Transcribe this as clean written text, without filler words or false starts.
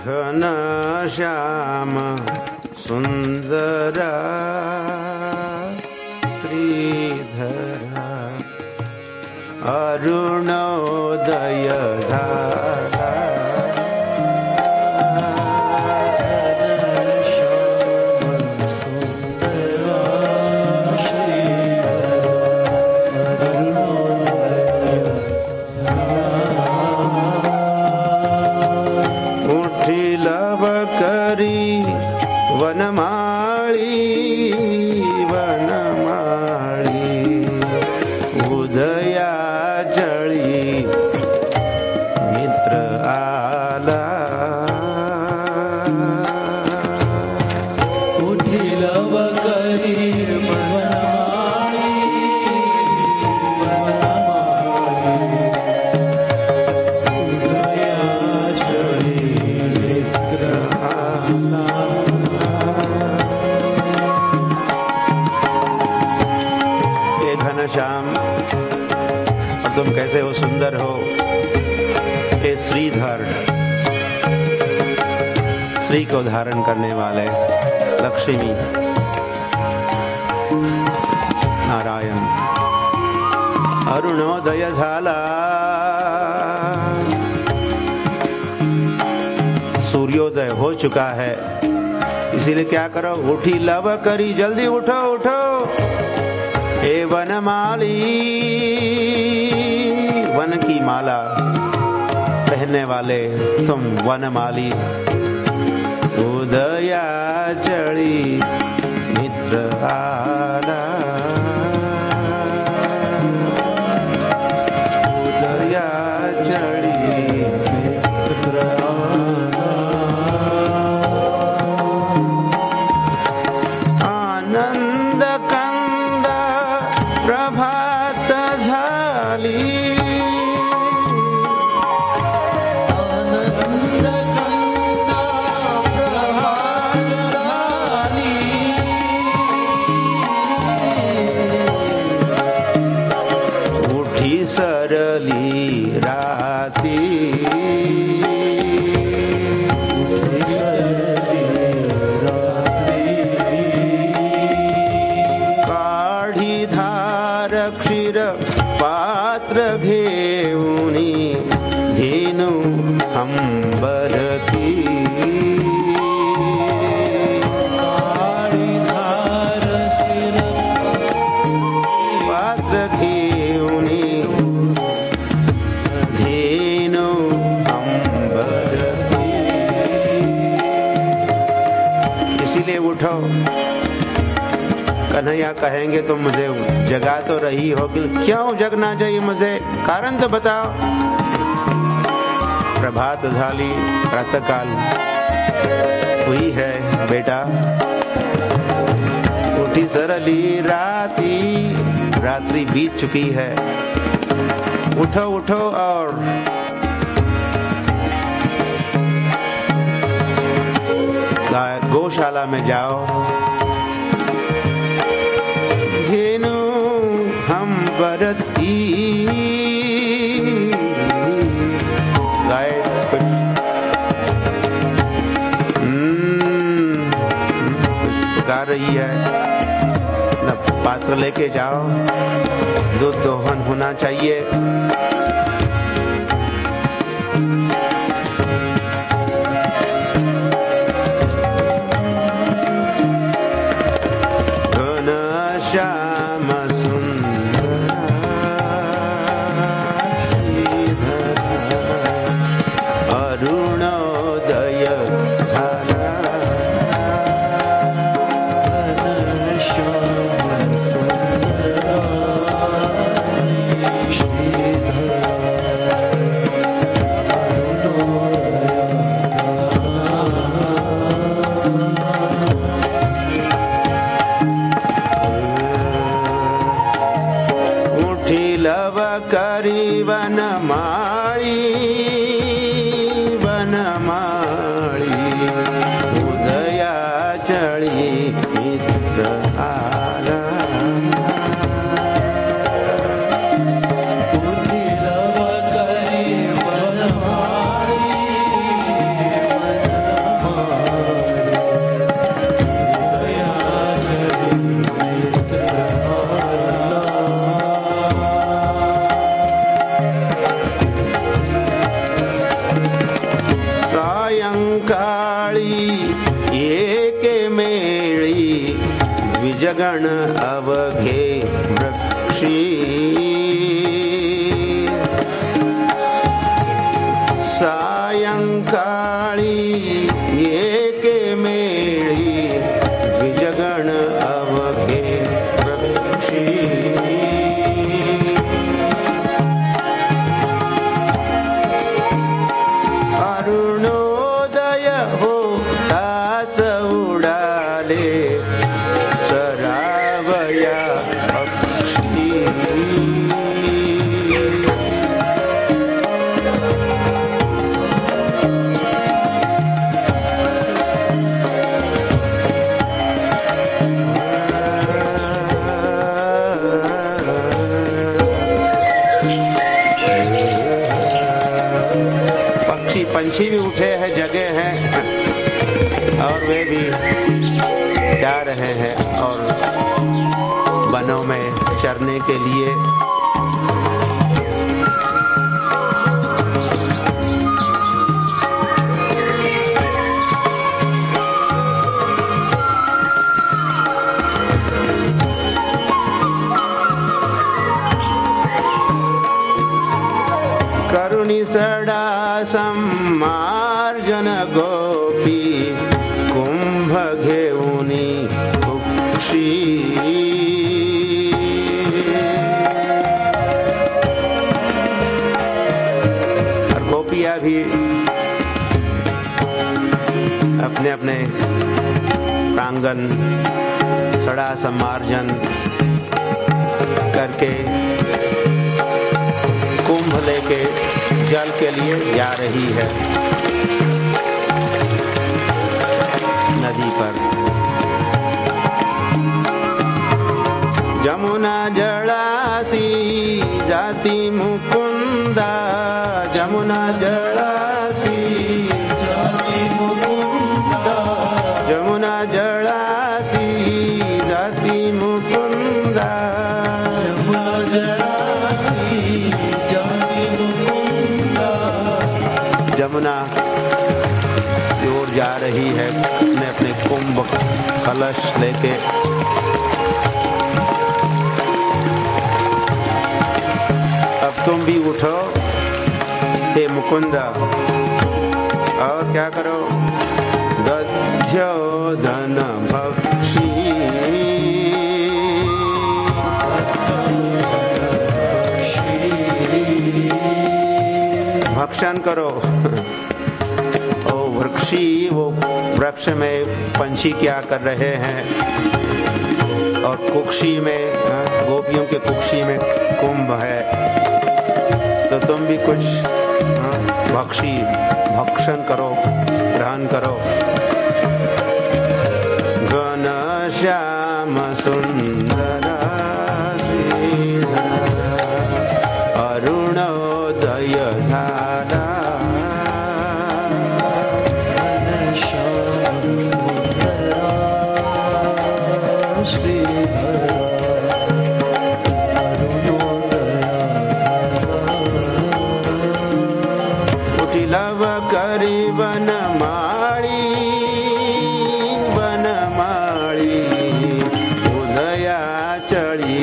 घन श्याम सुंदरा श्रीधरा अरुणोदय झाला वनमाली वनमाली उदया जळी मित्र आला उठील वकरी वनमाळी उदया जळी मित्र आला। श्याम और तुम कैसे हो सुंदर हो। हे श्रीधर, श्री को धारण करने वाले लक्ष्मी नारायण। अरुणोदय झाला, सूर्योदय हो चुका है, इसीलिए क्या करो, उठी लव करी, जल्दी उठो उठो। हे वनमाली, वन की माला पहनने वाले तुम वनमाली, उदया चढ़ी मित्र आला, उदया चढ़ी मित्र आला। आनंद कंद प्रभात झाली, आनंद कंदा प्रभात झाली, उठी सरली राती, उठी सरली रात्री, काढी धार क्षीर पात्र घेऊनी, धेनु अंबरती, काळी धार शिर पात्र घेऊनी, धेनु अंबरती। इसीलिए उठो, कन्हैया कहेंगे तो मुझे जगा तो रही हो, कि क्यों जगना चाहिए मुझे, कारण तो बताओ। प्रभात झाली, प्रातःकाल हुई है बेटा, उठी सरली राती, रात्रि बीत चुकी है, उठो उठो और गौशाला में जाओ, धेनु हम बरती, गाय पुकार रही है, न पात्र लेके जाओ, दूध दोहन होना चाहिए। श्याम सुंदरा श्रीधरा अरुणोदय झाला, श्याम सुंदरा श्रीधरा सायंकाळी एके मेळी द्विजगण अवघे वृक्षी सायंकाळी एके मेळी द्विजगण अवघे वृक्षी अरुणोदय होताच उडाले चरावया पक्षी पंछी भी उठे हैं, जगे हैं और वे भी जा रहे हैं और वनों में चरने के लिए। करुणी सड़ा सम्मार्जन गोपी कुंभ घेऊनी कुक्षी और गोपियां भी अपने अपने प्रांगण सड़ा सम्मार्जन करके कुंभ लेके जल के लिए जा रही है नदी पर। जमुना जड़ासी जाति मुकुंदा, जमुना जड़ासी जाति मुकुंदा, जमुना जड़ासी जाति मुकुंदा, जमुना जड़ासी जमुना की ओर जा रही है अपने अपने कुंभ कलश लेके। अब तुम भी उठो हे मुकुंदा और क्या करो, दध्योदन भक्षी भक्षण करो। ओ वृक्षी, वो वृक्ष में पंछी क्या कर रहे हैं और कुक्षी में गोपियों के कुक्षी में कुंभ है, तो तुम भी कुछ भक्षण करो, ग्रहण करो। घनश्याम सुंदर अरुणोदय झाला, लव करी बनमाळी बनमाळी उदया चढ़ी